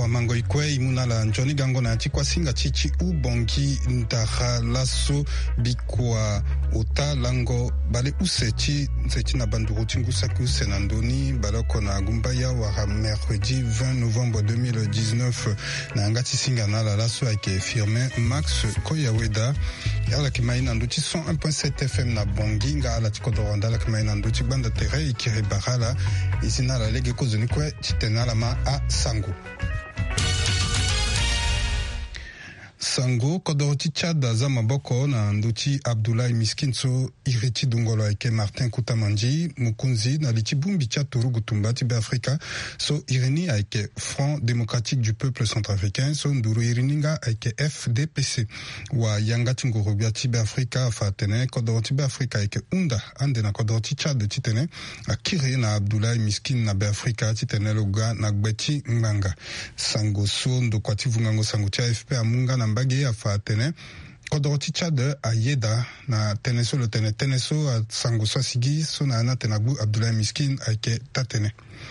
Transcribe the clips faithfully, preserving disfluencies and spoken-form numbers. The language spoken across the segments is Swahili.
wa mango ikwe imuna la njoni gango na chikwa singa chichi ubongi ndaha laso bikwa ota lango bale usechi sechi na banduru tingu saku senandoni baloko na gumbaya wa mercredi vingt novembre deux mille dix-neuf na ngati singa na la laso ake firme Max Koyaweda ala kimaina nduti cent un point sept F M na bongi nga ala tikodoranda la kimaina nduti banda tere ikire bahala isina la lege kozoni kwe chitena la ma a Sango. Sango kodoroti Tchad za maboko na nduti Abdoulaye Miskinso iriti dungolo eke Martin Kutamanji mukunzi na lichibumbi cha Turugu Tumbati be Afrika so irini eke Front Démocratique du Peuple Centrafricain so nduru irininga eke F D P C wa yangati ngorobiati be Afrika fatene kodoroti be Afrika eke unda ande na kodoroti Tchad titene akire na Abdoulaye Miskin na be Afrika titene loga na gbeti nganga Sango so ndo kwati vungango Sango cha F P amunga na mbagi afa tene kodoroti Tchad ayeda na teneso le tene teneso a Sango Swasigi so na ana tenabu Abdoulaye Miskin ake tatene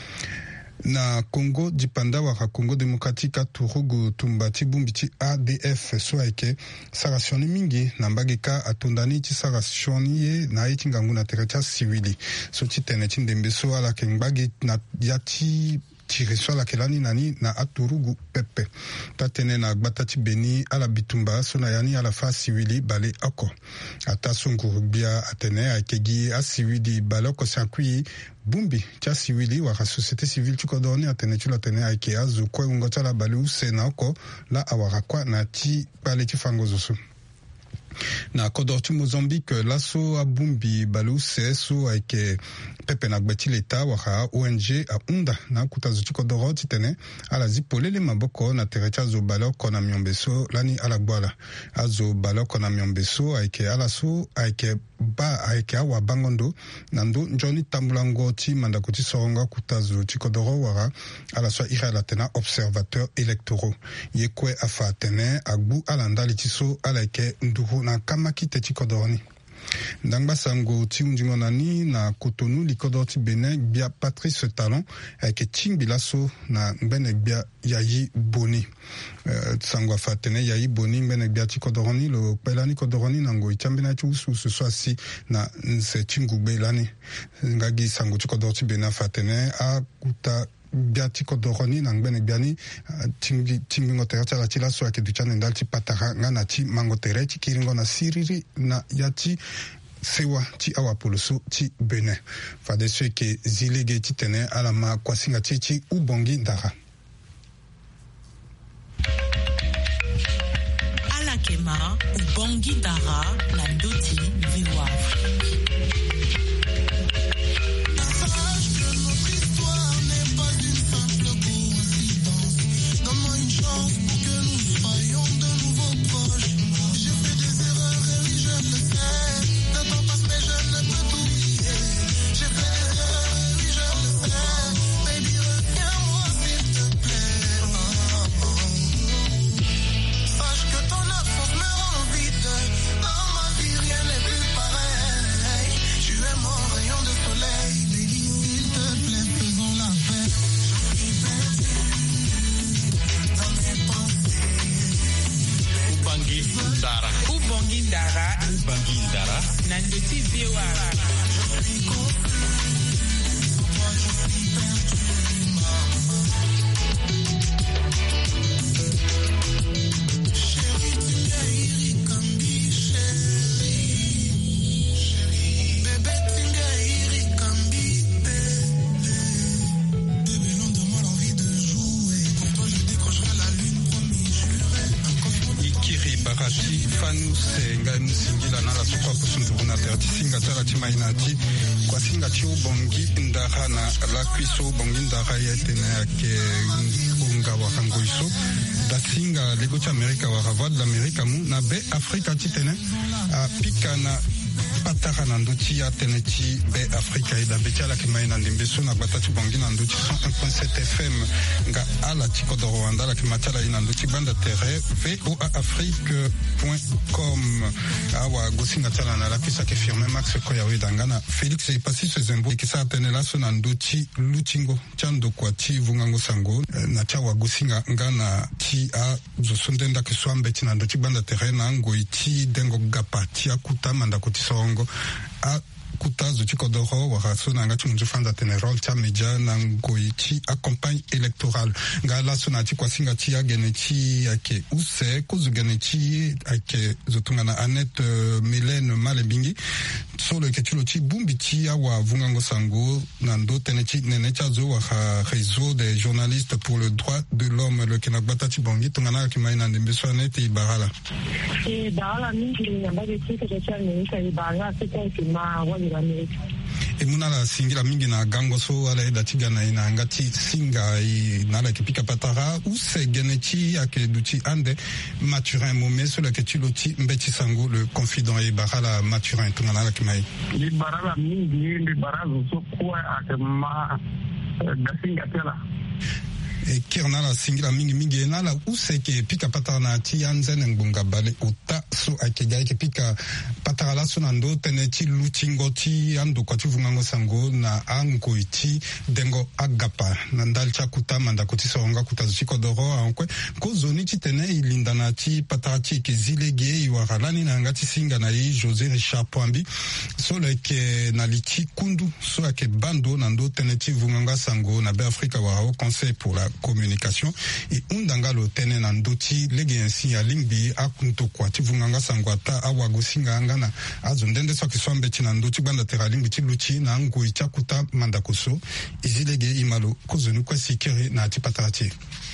na Congo dipanda waka Congo Démocratique Turugu Tumbati Bumbiti A D F so ake sarasioni mingi na mbagika atundani ti sarasioni ye na iti ngangu na terecha siwili so ti tene ti ndembe so ala ke mbagi na yati tiriswa la kelani nani na aturugu pepe tatene na gbatati beni ala bitumba sona yani ala fa siwili bale oko ata sungurubia atene akegi asiwili bale oko sankui bumbi cha siwili wa société civile tukodoni atene chula tene ake azu kwa ungota la bale usena oko la awarakwa na ti bale tifangozosu na kodorti Mozambique laso abumbi balu sesu ake pepe na gbeti leta waka O N G a unda na kutazuchi kodoroti tene ala zipolele maboko na terecha zo baloko na miombeso lani ala gbala azo baloko na miombeso ake ala so ake ba ake awa bangondo nando njoni tambulango ti mandakuti soronga kutazu chikodoro wara ala so ira la tena observateur électoraux yekwe afa tene agbu ala ndali tiso ala ake nduhu na kamaki te chikodoroni ndangba sango ti unjingo nani na Cotonou likodor ti Benin bia Patrice Talon ake chingbi laso na mbene bia yayi boni uh, sango afatene yayi boni mbene bia ti kodoroni lo pelani kodoroni nango ichambina ti usu usu swasi na nse chingugbe lani ngagi sango ti kodor ti Benin afatene a kuta biati kodoroni na ngbene biani tingi tingi ngotere tala tila so ake duchane ndal ti patara ngana ti mangotere ti kiringo na siriri na yati sewa ti awa poloso ti Benin fade so ke zilege ti tene ala ma kwasinga ti ti ubongi ndara ala kema ubongi ndara na ndoti viwa kwiso bonginda kaya tena ke unga wa kangoiso da singa lego cha Amerika wa ravad d'Amerika mu na be Afrika titene a pika na patara na nduti ya teneti be Afrika ida betala kimai na ndimbeso na batatu bongi na nduti cent un point sept F M nga ala tiko do Rwanda la kimatala ina nduti banda terre v o a afrique point com awa gosinga tala na la pisa ke firme Max Koya wedangana Felix ipasi sezembo ikisa tenela so na nduti lutingo chando kwa ti vungango sango na chawa gosinga ngana ti a zosundenda kiswambe ti na nduti banda terre na ngo iti dengo gapa ti akuta manda kuti songo a kutazo chiko doro wakaso na ngati mjufanda tenerol cha media na ngoichi a campagne électorale ngala sona ti kwa singa ti agene ti ake use kuzu gene ti ake zotungana Annette uh, Mylène Malembingi solo ke chulo ti bumbi ti awa vungango sango na ndo tene ti nene cha zo wa réseau des journalistes pour le droit de l'homme le kenagbata ti bongi tungana ki maina ndembe so Annette Ibarala e Barala mingi ngambage ti ke cha ne ka Ibarala se ka ma wa e muna la singira mingi na gango so ala eda tiga na ina ngati singa i na la kipika patara ou se geneti ake duti ande Maturin momé sur la ketuloti mbeti sango le confident e barala Maturin tungana la kimai li barala mingi li barazo so kwa ake ma da singa tela e kirna la singira mingi mingi na la useke pika patara na ti anzen ngunga bale uta so akega ke pika patara la sonando teneti lutingo ti ando kwa ti vungango sango na ango iti dengo agapa na ndalcha kuta manda kuti songa kuta ziko doro ankwe ko zoni ti tene ilinda na ti patara ti ke zilege iwaralani na ngati singa na i José Richard Poambi so le ke na liti kundu so ake bando na ndo teneti vungango sango na be Afrika wa au conseil pour la communication et undangalo tene na ndoti lege yansi ya lingbi akunto kwa tivunganga sangwata awagosinga ngana azondende so kisombe tina ndoti banda tera lingbi tiluchi na ngo ichakuta mandakoso izilege imalo kozonu kwa sikere na tipatarati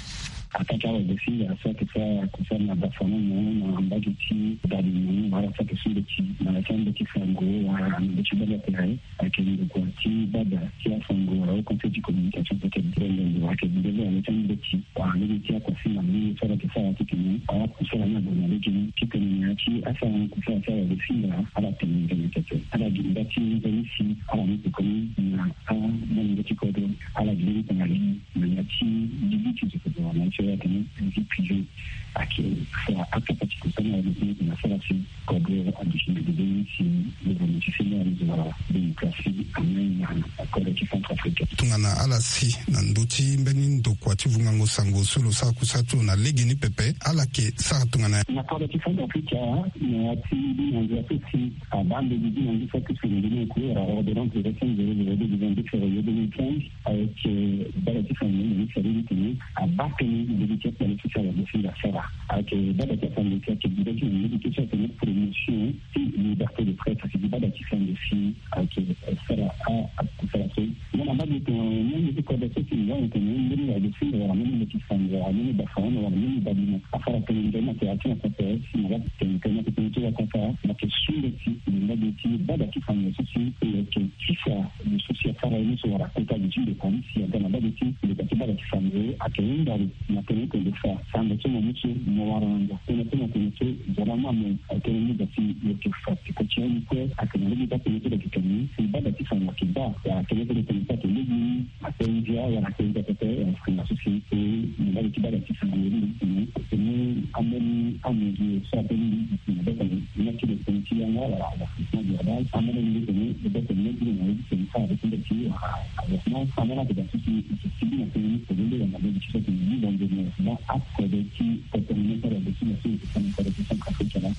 ataka wa desi ya sa kisa kisa na bafana na ambaji ti dali ni wala sa kesumbe ti na kende ti fango wa ndoti bada tera akende kwa ti bada ti fango au conseil de communication peut-être brende wa ke ndele ya ndoti ti wa ni ti kwa sina ni sala kisa ya tikini au kusala na bona leki ti kini ti asa kusa sa ya desi ya ala teni de tete ala ginda ti ndesi ala ni tikoni na a ndoti ko do ala ginda tani na ti dibiti ko do na ya tani vie privée à qui sera appliquée pour ça de la fédération cobre addition de données si le bénéficiaire de la démocratie amène à collectif centrafricain tungana ala si na ndoti mbeni ndo kwa tivungango sango solo sa kusatu na legini pepe ala ke sa tungana na collectif centrafricain na ti ndio aussi à bande de dit on dit ça que c'est une donnée cour à ordonnance de récent de de vingt-deux février deux mille quinze avec collectif centrafricain à Bakeni de l'éducation politique de la Sera avec dans la question qui dit que l'éducation c'est une promotion et liberté de presse c'est pas d'actif de filles avec Sera à faire non on a dit que même les codes de qui vont être même les filles on a même qui sont on a même des femmes on a même des à faire que une démonstration à faire si on va que une communauté à faire la question de qui on a dit que pas d'actif de souci et que qui ça le souci à faire une sur la comptabilité de police il y a dans la base qui le pas d'actif à quel dans la que de faire ça me tient mucho mwaranga kuna kuna kunacho jarama mu atenini da si yake fati ko chini ko akanali da kuna da kitani si bada ti fanya kiba ya kile kile kuna ta ligi atenjia ya atenjia tete ya kuna sisi ni bada ti bada ti fanya ni ni ameni ameni sa teni ni bada ni kile kuna ti ya ngala la ni ya dai ameni ni ni bada ni ni ni ni sa da ti ti ya na samana da ti ti ti ni ni ko ni na bada ti ti ni bonde na acte de qui peut-être pas la destination de cette compétition africaine.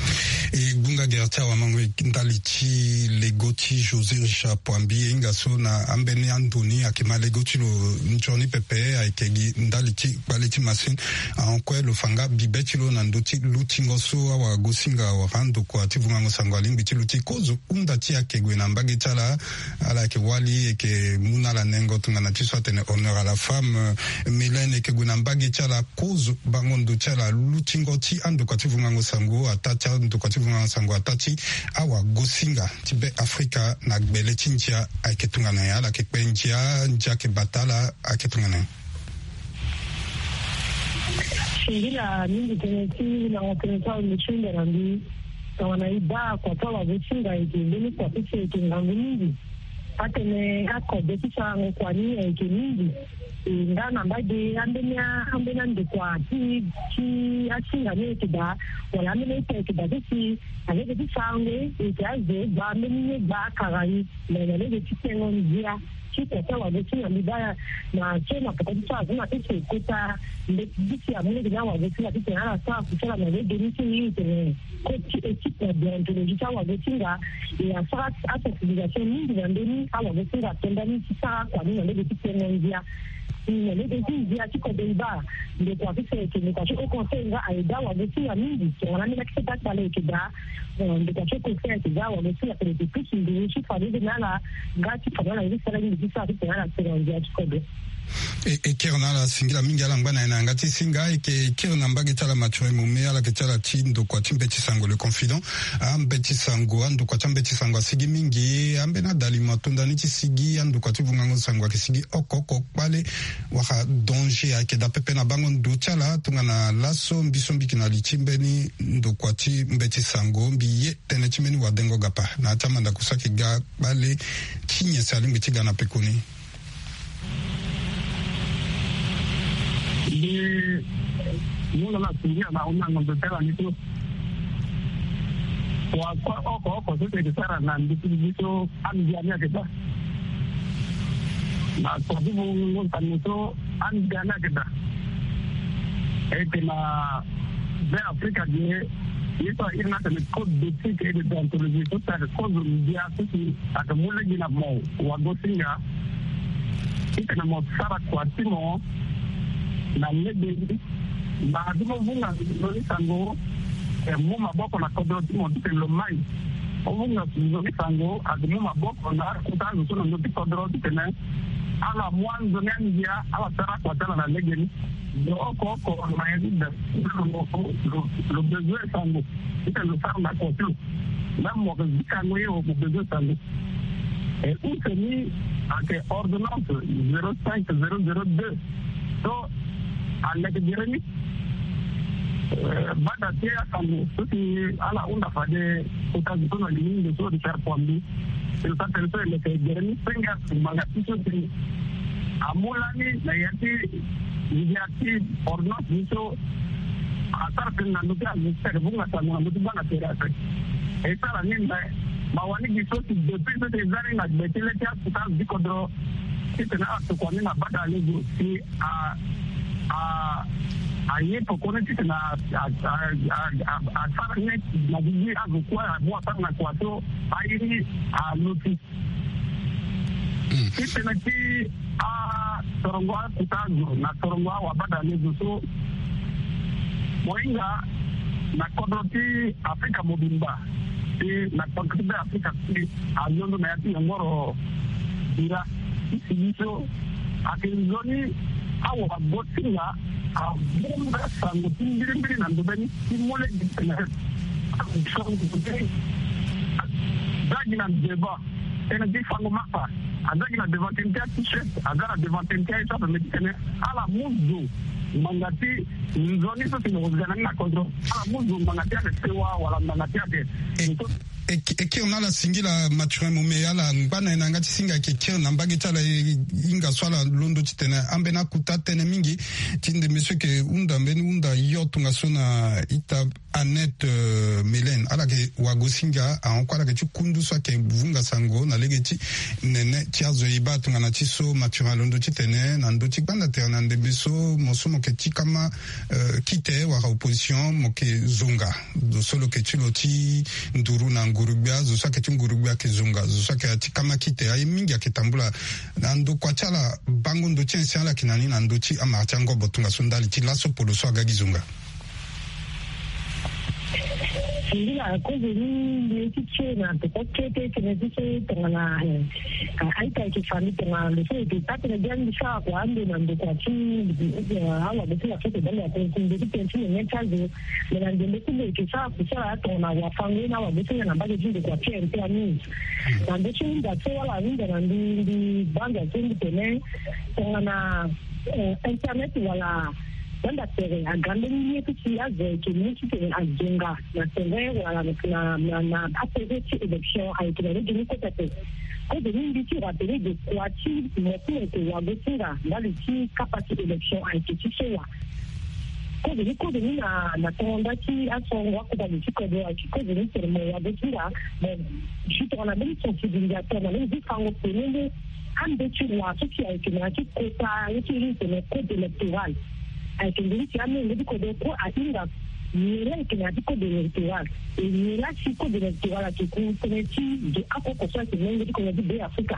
E bunga gerta wa mangwe ndalichi legoti José Richard Poambi ingaso na ambeni Antoni akima legoti lo nchoni pepe aikegi ndalichi baliti masin ankwe lo fanga bibeti lo nandoti lutingo so wa gosinga wa rando kwa tivunga ngosangwa limbiti luti kozo undati akegwe na mbagi tala ala ke wali eke muna la nengo tungana tiswa tene honneur à la femme Mylène ekegwe na mbagi tala kozo bangondo tala lutingo ti ando kwa tivunga ngosango atata ndo kwa tivunga ngosango atati awa gosinga tibe Afrika na gbele chinchia aiketungana ya la kekpenjia njake batala aiketungana Shingila mingi teneti na wateneta umechunga rambi wanaiba kwa sababu wabusinga ikindeni kwa picha ikingangu mingi hata ne ako bekisa kwa nia ikimingi ngana mbadi ambenya ambenya ndikwa ti ti asinga ne kida wala mene te kida disi ale de sangue itaze ba mene ba karai le le de titengo ndia kita kwa wabusinga libaya na tena kwa sababu kuna picha kuta ndisi amune na wabusinga picha na saa kusala na de disi ni tene ko equipe de ontologie wabusinga ya saa hata civilisation mingi ndani wabusinga tendani saa kwa nini ndio titengo ndia ni le de ndia kiko deiba ndio kwa picha ni kwa hiyo konsenga aida wabusinga mingi wana mimi nakita pale kida ndio kwa hiyo konsenga wabusinga pale picha ndio shi kwa nini nala ngati kwa nini sala ni bisa picha na sera ndia kiko de e kirna la singila mingi ala ngana na ngati singa e ke kirna mbagi tala machwe mume ala ke tala tindo kwa timbeti sango le confident ambeti sango ando kwa timbeti sango sigi mingi ambe na dali matunda ni sigi ando kwa tibungango sango kisigi okoko pale waka danger ake da pepe na bango ndo chala tungana laso mbiso mbiki na lichimbeni ndo kwa timbeti sango mbiye tene chimeni wadengo gapa na tamanda kusaki ga pale kinye salingi tiga na pekoni de muna na singia na una ngombe tela nitu kwa kwa oko oko sote de sara na nditu nditu andiania kita na kwa sababu ngonta nitu andiania kita ete na de Afrika de ito ina tele code de tique et de déontologie tout ça cause mondial tout akamule gina mo wagosinga ite na mo sara kwa timo na lebe na dimo vunga ndio sango e mu maboko na kodro timo telo mai ovunga ndio sango adimo maboko na kutazo sono ndio kodro tena ala mwanzo nyangia ala tara kwa tena na legeni ndio oko oko maenda lo besoin sango ite lo sango na kotu na mo kuzika ngoyo ko besoin sango e useni ake ordonnance zero cinq zero zero deux so ala ke jeremi bada tia sangu suti ala unda fade utazi tono limingi so di charpombi il sa penso le ke jeremi penga manga tiso ti amulani na yati yati ornos niso atar penna nuka mister bunga sangu na mutu bana tera sai e sala ninda mawani giso ti depuis ce zari na betele tia kuta dikodro kitena kwa nina bada lego si a a aye pokone tena a a sarne na biji azukwa bwa sana kwa to airi a loti kitena ki a torongwa kutazo na torongwa wa bada lego so moinga na kodroti Afrika mobimba e na kodroti Afrika si ayondo na yati ngoro dira isiso akinzoni awo bagotinga abunga sango timbiri mbiri na ndobeni timole ditena sango de dagina deba ena di fango mapa adagina devant une t-shirt agara devant une t-shirt medicine ala muzu mangati nzoni so tinozana na kontro ala muzu mangati ade sewa wala mangati ade eke ona la singila mature mume ala ngana na ngati singa ke ke na mbagi tala inga swala londo titena ambena kutatene mingi tinde monsieur ke unda mbeni unda yotunga sona ita Annette uh, Melen ala ke wagosinga a onkwala ke kundu so ke vunga sango na legeti nene tiazo iba tunga na tiso mature londo titene na ndo tikbanda terna ndebiso mosomo ke tikama uh, kite wa opposition mo ke zonga do solo ke tiloti nduru na ngurubia zo sake ngurubia ke zonga zo sake atikama kite ay mingi akitambula ando kwa chala bango ndo chensi ala kinani na ndo chi ama chango botunga sondali ti laso polo so agagi zonga Singila kozi ni kiche na tokete kene kiche tengana aita ikifani tengana lese ikipate na jangi saa kwa ande na ndo kwa chi hawa besi ya kete dali ya tenkunde kitenchi ni netazo na ndende kule ikisaa kusara hata na wafangu na wabesi ya nambage jinde kwa pia mpea nizi na ndechi nda tse wala nda na ndi banga zindi tene tengana internet wala banda tere agande ni kuti aze ke ni kuti ajenga na tere wala na na na apere ci election a été le ni côté ko de ni biti rappeler de quoi ci mo ko wa gotinga na le ci capacité élection a été fixée ko de ko de ni na na tonda ci aso wa ko da ci ko de ko de ni tere mo wa gotinga mais je te rends même sensibilisateur na le dit quand on peut ande ci wa ci a été na ci ko ta ci le code électoral aikindiri cyane ndi ko de ko atinga nira ikina diko de electoral e nira siko de electoral ati ku teneti de akoko so ati ndi ko de Africa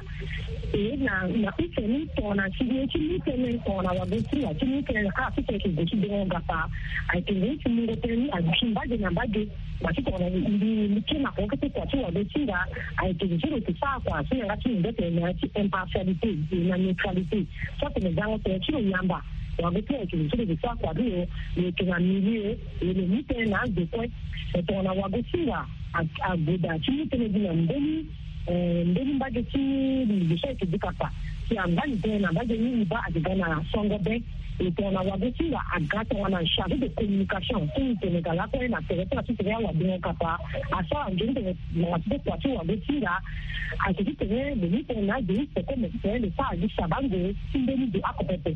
e na na piseni tona sigi ti ni tene tona wa beti ati ni tene ka fite ke de de ngapa aikindiri ti ngo teni a chimbaje na baje bati tona ndi ni kina ko ke kwa ti wa beti ga aikindiri ti sa kwa si ngati ndete na ti impartialité na neutralité so te ngamo te ti yamba wabete ekizuri bisa kwa hiyo ni kinamilie ile mite na ndekwe tona wagotinga aguda chini tene dina ndeni ndeni mbaje ti bisha kidikapa ti ambani tena mbaje ni ba adigana songo be tona wagotinga agata wana charge de communication ti tene kala ko na tereta ti tene wa dinga kapa asa ngende na watu kwa ti wagotinga akiti tene mite na de ko me tene sa di sabango ndeni de akopepe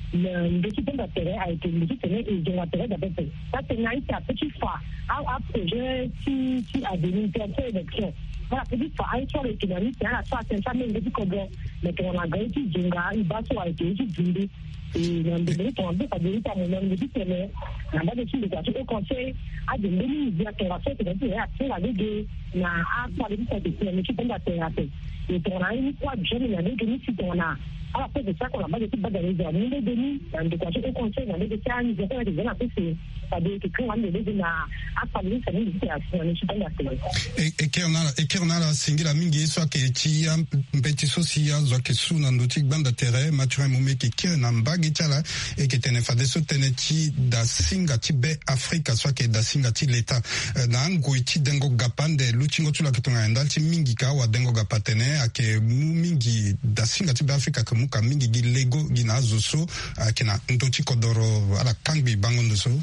le système d'intérêt a été mis et de l'intérêt d'abord. Ça, c'est une petite fois. Un projet qui, qui a donné une petite élection. Voilà, petite fois, un soir, l'économie, c'est un soir, c'est un famille de Kogo. Mais quand on a gagné, il y a un bateau a été utilisé. Et dans le délai, on a dit, à mon nom, il dit, mais la base de suite, le conseil a des milliers de réactions, c'est-à-dire, après la Ligue, il y a un soir, il y a une système d'intérêt. Et on a une fois, je me l'ai dit, si on a alors c'est de ça qu'on a pas de type d'organisation ni de demi de quoi je conseille dans les détails ils ont fait des analyses ça veut dire que quand on est dans à parler ça nous dit à ce système d'intérêt et et qu'on a et qu'on a la single mingi soit que ti un petit social soit que sous dans notre bande d'intérêt mature momé qui qui na mbagi tala et que tene fa de so tene ti da singa ti be Africa soit que da singa ti l'état na ngo ti dengo gapande luchingo tula kitonga ndal ti mingi ka wa dengo gapatene ake mu mingi da singa ti be Africa muka mingi gi lego gi na zoso kina ndoti kodoro ala kangbi bangondo so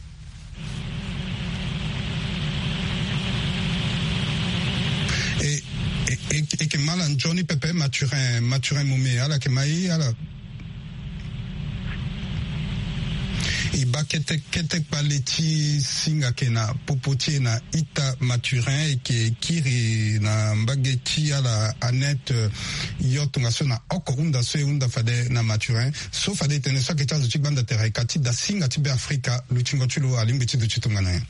et et et que malan Johnny Pepe Maturin Maturin Moumé ala ke mai ala et ba kete kete paleti singa kena popotie na ita Maturin et que kiri na mbageti ala Annette yotunga so na oko unda so unda fade na Maturin so fade tene so keta zo banda terre kati da singa tibe Afrika luchingo chulo alimbiti do chitunga na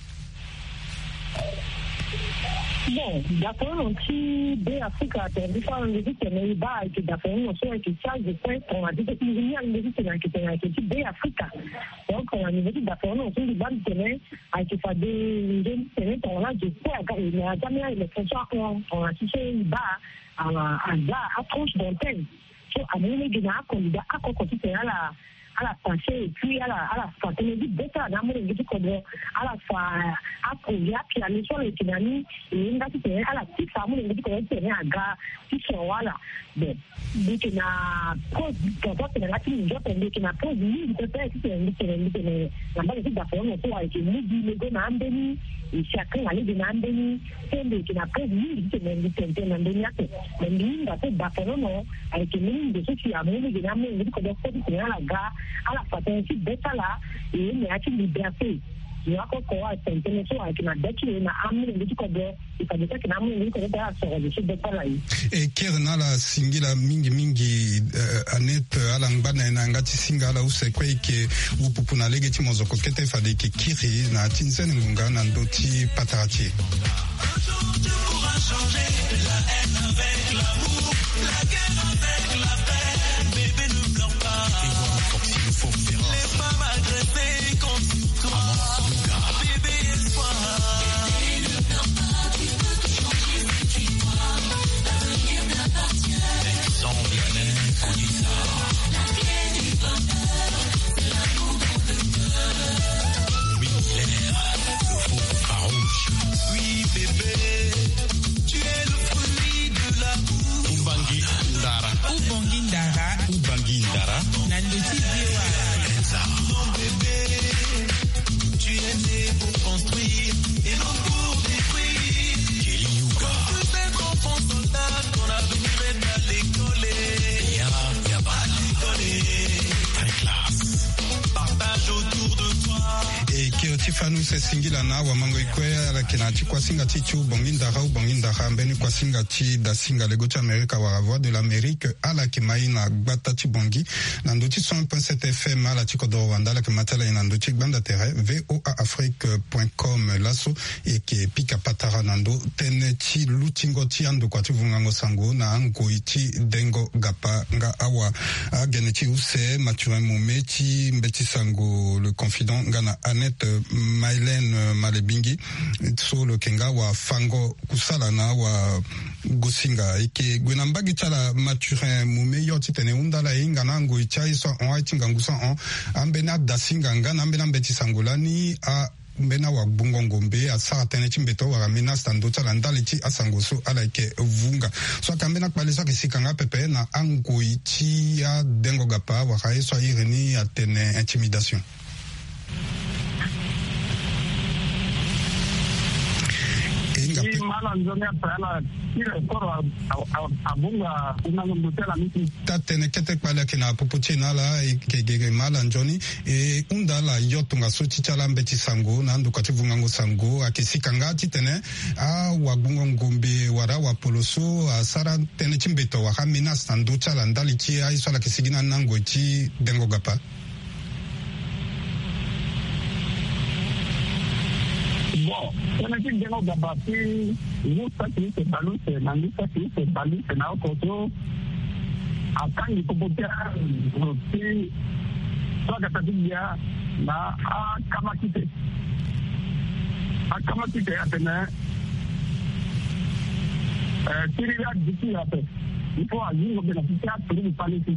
bon d'accord on ti be Afrika te différent de dit que mais ba qui d'accord on so qui charge de point on a dit que il y a une visite dans qui qui be Afrika donc on a dit d'accord on se dit bande tene a qui fait des des tene on a dit quoi il y a jamais le fonction on a touché ba à à là approche d'antenne so à mon gina candidat à quoi continuer à la à la pensée et puis à la à la fin tene dit beta na mo ngi ko do à la fin ako ya pia ni so le kinani e ngati tene à la petite fa mo ngi ko tene aga ti so wala be dit na ko ko ko tene ngati ngi ko tene na ko ni ko tene ti tene tene ni tene na ba ti da fo no so ai ki ni di le go na ambeni e chacun ali de na ambeni tende ki na ko ni tene ni tene na ambeni ate mais ni da te da fo no ai ki ni de so ci a mo ngi na mo ngi ko do ko ti tene ala ga ala fatene ti beta la e ne ati liberté yako kwa tentene so akina deki na amni ngi ko do ikabisa kina amni ngi ko da so de so beta la e kerna la singila mingi mingi uh, Annette ala ngana na ngati singala usekwe ke upupuna lege ti mozo ko kete fade ke kiri na tinsene ngunga na ndoti patarati la haine avec l'amour la guerre avec la paix bébé ne pleure pas les femmes agressées contre toi bébé espoir bébé ne pleure pas tu peux toujours dire que tu crois l'avenir t'appartient l'exemple honnête on dit ça la clé du bonheur c'est l'amour pour le cœur oui l'air le faux farouche oui bébé tu es le fruit de l'amour Ubangi Ndara Ubangi Ndara Ubangi Ndara Nandoti Biwa Mon bébé Stephanus Singilana wa mango ikwea la kinati kwa singa tichu bongindara ou bongindara mbeni kwa singa ti da singa lego ti Amerika wa voix de l'Amérique ala ki maina gbata ti bongi na nduti cent point sept F M ala ti kodo wanda la ki matala ina nduti gbanda tere voa afrique point com laso e ke pika patara nando tene ti lutingo ti ando kwa ti vungango sango na ango iti dengo gapa nga awa agene ti use Mathurin Moumé ti mbeti sango le confident ngana Annette Mylène Malebingi so le kenga wa fango kusalana wa gosinga ike gwena mbagi tala Mathurin Moumé yoti tene undala inga nango ichai so on aitinga ngusa on ambena dasinga ngana ambena mbeti sangolani a mbena wa bungo ngombe asara tene chimbeto wa mina stando tala ndali ti asangoso ala ike vunga so kambena kpale so kisikanga pepe na ango ichi ya dengo gapa wa kae so ireni a tene intimidation. Tatene kete kpale kina popoche nala kegege mala njoni e undala yotunga so chichala mbeti sango na ndu kati vungango sango akisikanga titene a wagungo ngombe wara wa poloso a sara tene chimbeto wa hamina stando chala ndali chi a iswala kisigina nango chi dengo gapa. Bon, on a dit que nous avons battu, nous avons fait ce ballon, nous avons fait ce ballon, nous avons fait à quand il faut faire, nous soit que ça dit na à Kamakite. À Kamakite, à Tene, Syria, d'ici à peu. Il faut agir au bénéficiaire pour nous parler ici.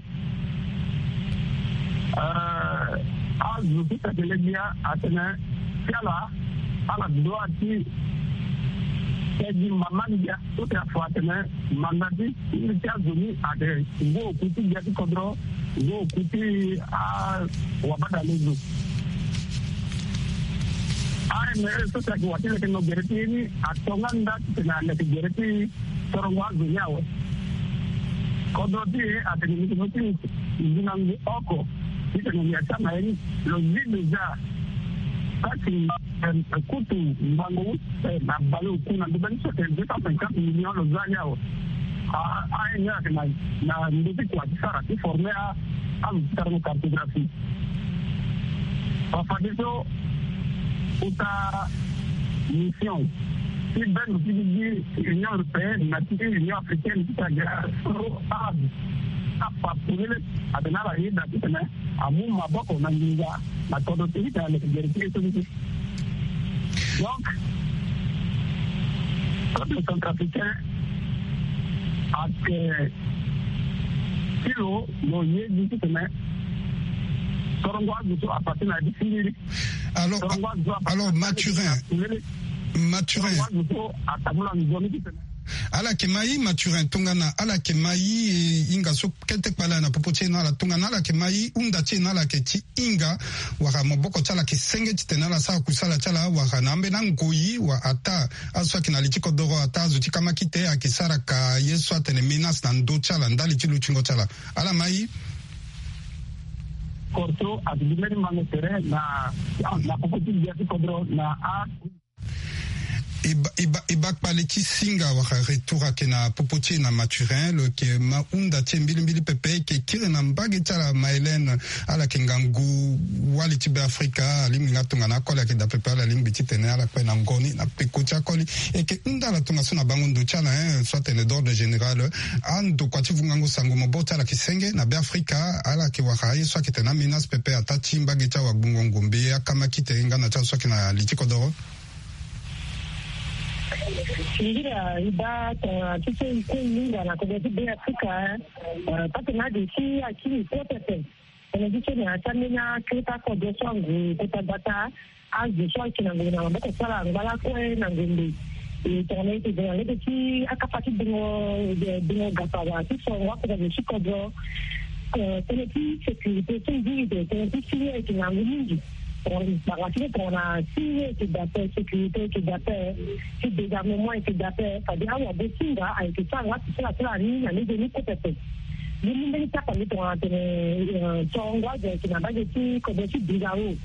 À Zouti, à Téléguia, à Tene, Fiala, ala doa ti edi mamania tout à fois tene manadi il tia zoni ade ngo kuti dia ti kodro ngo kuti a wabada lezo ai me so ta ki watile ke no gereti ni atonga nda tena le ke gereti torongwa zunyawe kodro ti ate ni ni ti zinangi oko itene ni achama ni lo zidu za kati kutu mbango na balo kuna ndibani sote zeta cinquante millions lo zanyao a a nya na na ndibi kwa tsara ti forme a am tarno cartographie pa fadiso uta mission si ben ti di Union européenne na ti Union africaine ti ta ga so a a pa pulele adenala ida ti tena amu maboko na nginga na todo ti ta le gerti to ni. Donc, quand le centrafricain a que kilo, le yé du tout, mais alors, alors Mathurin, Mathurin. Ala kemai Mathurin tungana ala kemai inga so kente pala na popoche na la tungana ala kemai unda che na la keti inga waka moboko chala ke senge tena la sa kusala chala waka nambe na ngoyi wa ata aswa kina litiko doro ata zuti kama kite akisara ka yeso atene menas na ndo chala ndali chilu chingo chala ala mai korto adimeni mangetere na na popoche dia kodro na a Ibak paleti singa waka retour kena popoche na Mathurin le ke ma unda tiembili mbili pepe ke kire na mbage tala Mylène ala kengangu wali tibe Afrika limbi ngatunga na kola ke da pepe ala limbi titene ala kwe na ngoni na pekocha koli e ke unda la tunga suna bango ndo chala hein soit tene d'ordre général ando kwa tivu ngango sango mobota ala kisenge na be Afrika ala ke waka ye soit ketena menace pepe atati mbage cha wa bungo ngombe akama kite nga na cha soit kena litiko doro. Ngira iba kise ikulinga na kwenye tibe Afrika pati na disi akili protection kwenye disi ni atamina kita kode swangu kuta bata azi swangu na nguna mbako sala ngala kwe na ngumbi tene iti vya lebe ki akapati bingo bingo gapawa tiso wako za vishiko jo tene ki sekurite tene tene ki siye iti na ngumingi Bagati qu'on a signé qui d'appel sécurité qui d'appel qui désarmement qui d'appel ça dit ah ouais Bosinga a été ça là c'est là c'est là ni na ni de ni peut-être ni ni ni ça pas ni pour entendre tonga de qui n'a pas de qui comme si bizarre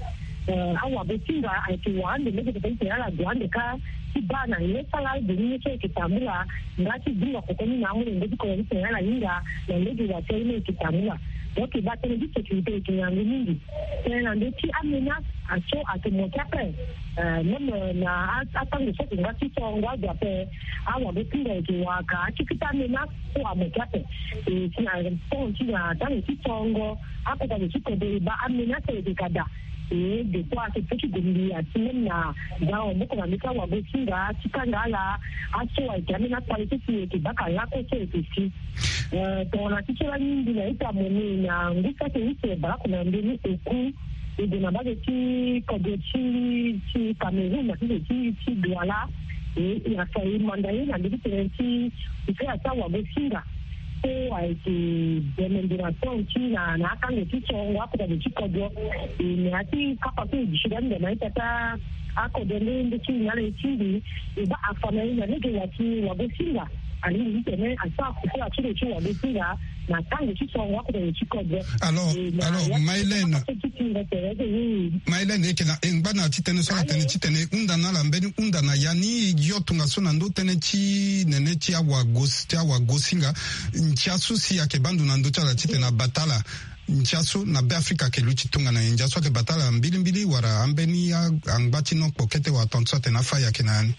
awa besinga ati wande lege tete yala duande ka kibana ile sala de ni che kitambula ngati dinga kokoni na amule ngati ko ile yala inga na lege wa tele kitambula donc ba tele di sécurité ki yangi mingi tena ndeti amena aso atemoka pe même na atango so ngati tonga jape awa besinga ki waka kitamena ko amoka pe e kina tonti na tango tongo ako ka chiko de ba amena se de kada e de kwa ke tuki gundi atina na moko na mika wa besinga tikangala aso ajamina quality ki baka lako se tisi eh tona tikela nyingi na ita moni na ngusa ke ite ba kuna ndini eku ide na baje ti kodeti ti Cameroun na ti ti Douala e ya sai mandaye na ndini ti ti ata wa besinga ko aiki demonstration china na aka ngeti chongo ako da chikodo ni ati kapatu jishidan da na ita ako da ndi chini yale chini ba afana ina nige yati wa besinga ali ni tene asa ko achire chi wa besinga na tango chongo ako da chikodo. Alors alors Mylène Mylène ekena ngana titene so tene titene undana la mbeni undana yani yotunga so na ndo tene chi nene chi awa ghost awa gosinga nchasu si yake bandu na ndo chala titena batala nchasu na be Afrika ke luchi tunga na nchasu ke batala mbili mbili wara ambeni ya angbati no pokete wa tonso tena fa yake nani.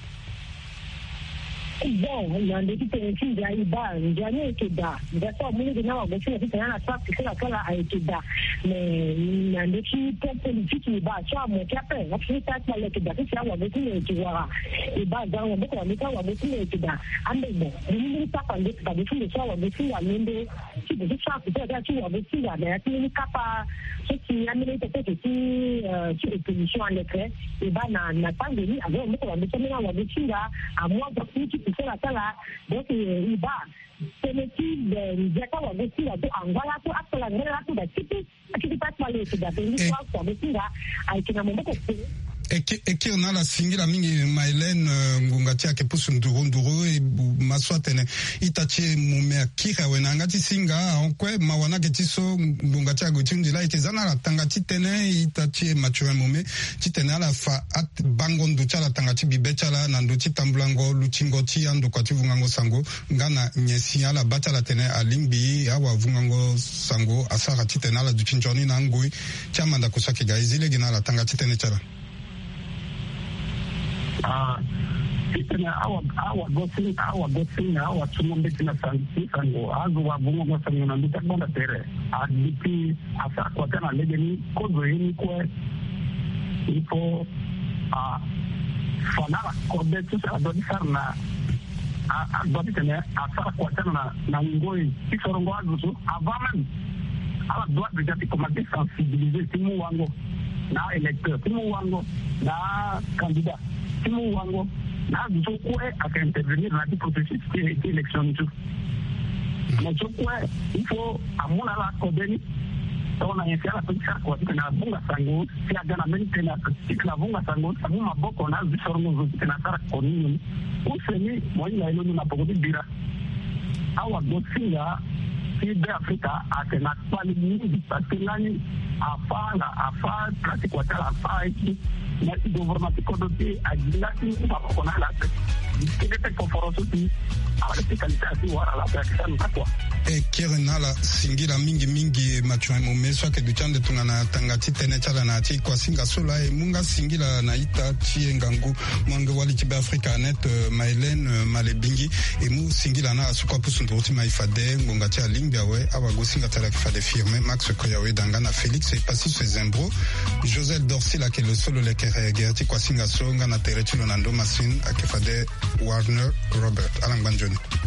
Bon, na ndiki tene chi ya iba njane ekeda ndaso muli na wa gosinga titena na traffic kala kala aikeda me na ndiki politique iba cha mo kape na fita kwa le keda tisa wa gosinga ekiwa iba zango mboko wa mika wa gosinga ekeda ambebo ni papa ndiki ka gosinga cha wa gosinga nende chi de cha kwa ta chi wa gosinga na ati ni kapa chi amile tete chi chi opposition en effet iba na na tangeni avo mboko wa mika wa gosinga amwa kwa chi sala sala donc iba teneti de jaka wa gosinga to angala to akala ngala to da tipi akipata pale to da tengi kwa gosinga aikina mboko eke eke ona la singira mingi Mylène ngungati yake pusu nduru nduru e maswa tene itache mume kira wena ngati singa onkwe mawana ketiso ngungati yake tindila ikezana la tangati tene itache mature mume titene ala fa at bango nducha la tangati bibecha la nanduchi tambulango luchingoti andu kwa tivungango sango ngana nyesi ala bata la tene alingbi awa vungango sango asara titene ala duchinjoni na ngui chamanda kusake gaizile gina la tangati tene chala. Ah, itena awa awa gosin awa gosin awa tumombe tina santi sango azu wa bungo kwa sango na mbita bonda tere aditi asa kwa tena legeni kozo hini kwe ipo ah fanala kode tusa adodi sarna adodi tene asa kwa tena na na ngoi kisorongo azu tu avamen ala doa bijati komate sensibiliser timu wango na electeur timu wango na candidat timu wango na zokwe aka intervenir na di processus de élection tu na zokwe il faut amuna la kodeni tona yesa la pesa kwa tena bunga sango si agana mente na tikla bunga sango samu maboko na zisormo zote na tara konini useni moyo ilo na pogodi bira awa gosinga de Afrika atena kwali nyingi patilani afala afa prati kwa tala afa iki na government kodoti ajilati mapokona la kete konforoso ti awale kalitasi wala la pakistan kwa e kirena la singira mingi mingi macho mumeso ke duchande tungana tangati tene chala na ati kwa singa sola e munga singira na ita tie ngangu mwanga wali tibe Afrika net Mylène Malebingi e mu singira na asukwa pusu ndoti maifade ngonga tia lingya we awago singa tala kifade firme Max Koyawe dangana Félix e pasi se zembro José Dorsi la ke le solo le kere gerti kwa singa songa na teretulo nando masin akifade Warner Robert Alang Banjoni.